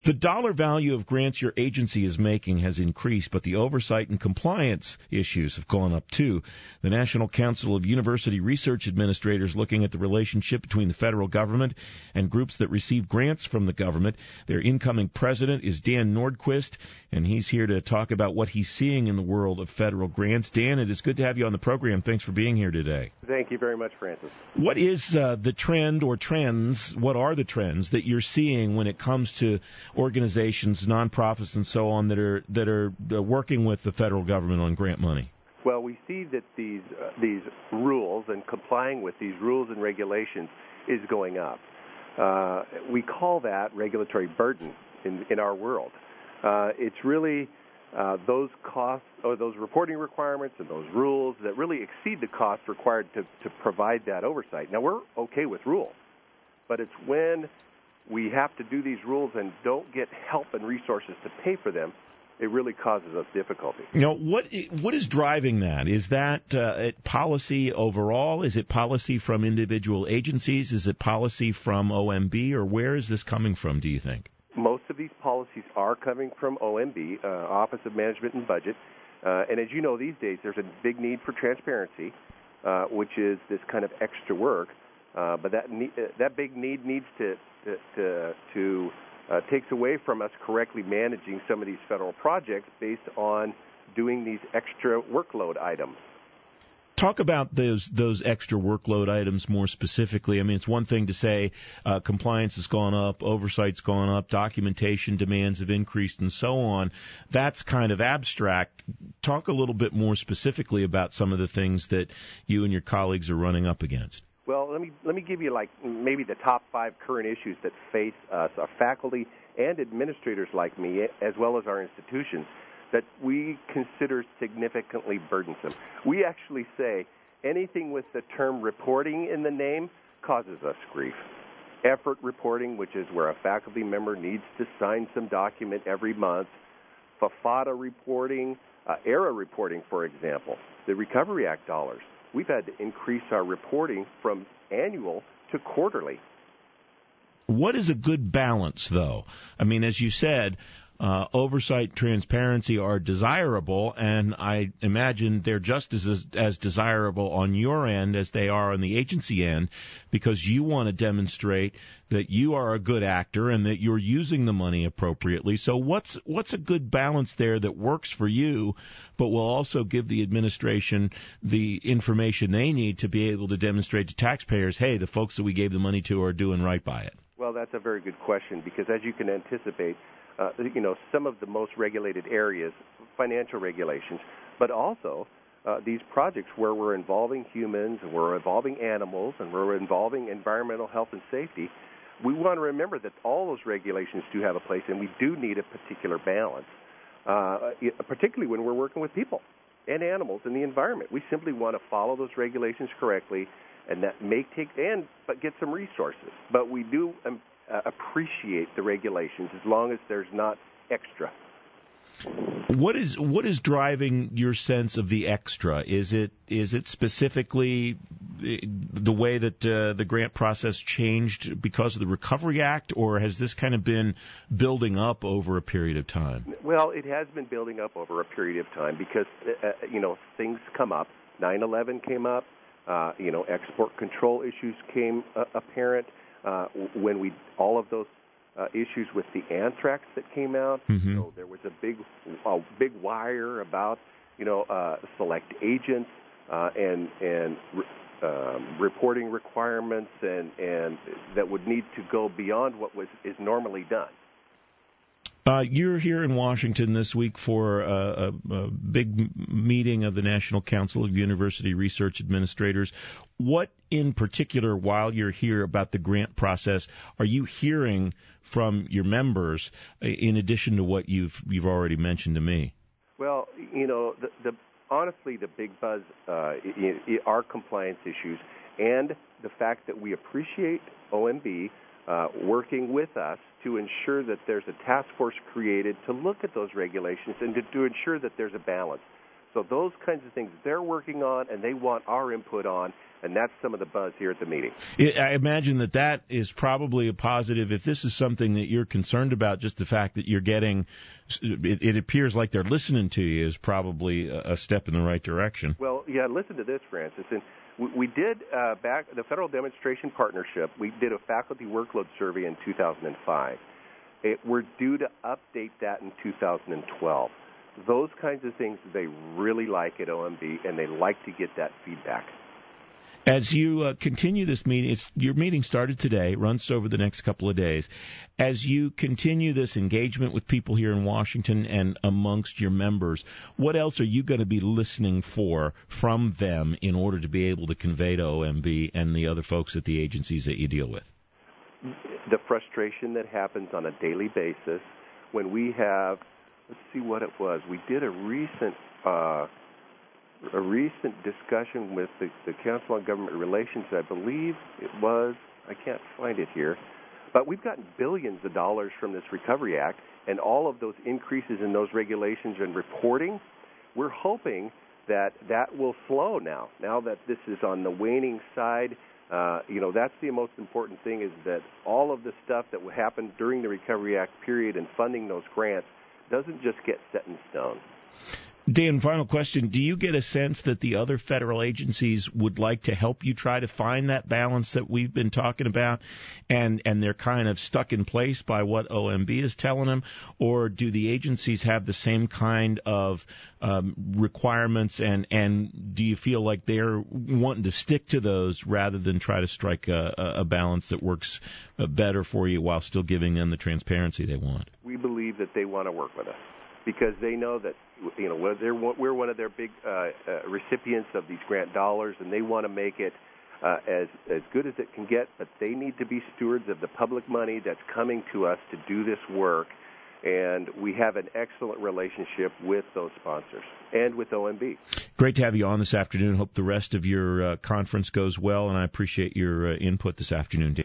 The dollar value of grants your agency is making has increased, but the oversight and compliance issues have gone up too. The National Council of University Research Administrators looking at the relationship between the federal government and groups that receive grants from the government. Their incoming president is Dan Nordquist, and he's here to talk about what he's seeing in the world of federal grants. Dan, it is good to have you on the program. Thanks for being here today. Thank you very much, Francis. What is the trend or trends, what are the trends that you're seeing when it comes to organizations, nonprofits, and so on that are working with the federal government on grant money? Well, we see that these rules and complying with these rules and regulations is going up. We call that regulatory burden in our world. It's really those costs or those reporting requirements and those rules that really exceed the cost required to provide that oversight. Now, we're okay with rules, but it's when we have to do these rules and don't get help and resources to pay for them, it really causes us difficulty. What is driving that? Is that policy overall? Is it policy from individual agencies? Is it policy from OMB? Or where is this coming from, do you think? Most of these policies are coming from OMB, Office of Management and Budget. And as you know, these days there's a big need for transparency, which is this kind of extra work. But that big need needs to takes away from us correctly managing some of these federal projects based on doing these extra workload items. Talk about those extra workload items more specifically. I mean, it's one thing to say compliance has gone up, oversight's gone up, documentation demands have increased, and so on. That's kind of abstract. Talk a little bit more specifically about some of the things that you and your colleagues are running up against. Well, let me give you maybe the top 5 current issues that face us, our faculty and administrators like me, as well as our institutions, that we consider significantly burdensome. We actually say anything with the term reporting in the name causes us grief. Effort reporting, which is where a faculty member needs to sign some document every month. FAFATA reporting, ERA reporting, for example, the Recovery Act dollars. We've had to increase our reporting from annual to quarterly. What is a good balance, though? I mean, as you said, oversight, transparency are desirable, and I imagine they're just as desirable on your end as they are on the agency end, because you want to demonstrate that you are a good actor and that you're using the money appropriately. So what's a good balance there that works for you, but will also give the administration the information they need to be able to demonstrate to taxpayers, hey, the folks that we gave the money to are doing right by it? Well, that's a very good question, because as you can anticipate, some of the most regulated areas, financial regulations, but also these projects where we're involving humans, and we're involving animals, and we're involving environmental health and safety, we want to remember that all those regulations do have a place, and we do need a particular balance, particularly when we're working with people and animals and the environment. We simply want to follow those regulations correctly, and that may take but get some resources. But we do appreciate the regulations as long as there's not extra. What is driving your sense of the extra? Is it specifically the way that the grant process changed because of the Recovery Act, or has this kind of been building up over a period of time? Well, it has been building up over a period of time because things come up. 9/11 came up. Export control issues came apparent. When all of those issues with the anthrax that came out, so there was a big wire about select agents and reporting requirements and that would need to go beyond what is normally done. You're here in Washington this week for a big meeting of the National Council of University Research Administrators. What in particular, while you're here, about the grant process are you hearing from your members in addition to what you've already mentioned to me? Well, honestly, the big buzz are compliance issues and the fact that we appreciate OMB working with us to ensure that there's a task force created to look at those regulations and to ensure that there's a balance. So those kinds of things they're working on and they want our input on, And that's some of the buzz here at the meeting. I imagine that is probably a positive. If this is something that you're concerned about, just the fact that you're getting, it appears like they're listening to you is probably a step in the right direction. Well, yeah, listen to this, Francis. And we did, back the Federal Demonstration Partnership, we did a faculty workload survey in 2005. We're due to update that in 2012. Those kinds of things they really like at OMB, and they like to get that feedback. As you continue this meeting, your meeting started today, runs over the next couple of days. As you continue this engagement with people here in Washington and amongst your members, what else are you going to be listening for from them in order to be able to convey to OMB and the other folks at the agencies that you deal with? The frustration that happens on a daily basis when we have, let's see what it was. We did a recent discussion with the Council on Government Relations. I believe it was, I can't find it here, but we've gotten billions of dollars from this Recovery Act, and all of those increases in those regulations and reporting, we're hoping that will slow now that this is on the waning side. That's the most important thing, is that all of the stuff that happened during the Recovery Act period and funding those grants doesn't just get set in stone. Dan, final question. Do you get a sense that the other federal agencies would like to help you try to find that balance that we've been talking about, and they're kind of stuck in place by what OMB is telling them? Or do the agencies have the same kind of requirements, and do you feel like they're wanting to stick to those rather than try to strike a balance that works better for you while still giving them the transparency they want? We believe that they want to work with us, because they know that we're one of their big recipients of these grant dollars, and they want to make it as good as it can get, but they need to be stewards of the public money that's coming to us to do this work, and we have an excellent relationship with those sponsors and with OMB. Great to have you on this afternoon. Hope the rest of your conference goes well, and I appreciate your input this afternoon, Dan.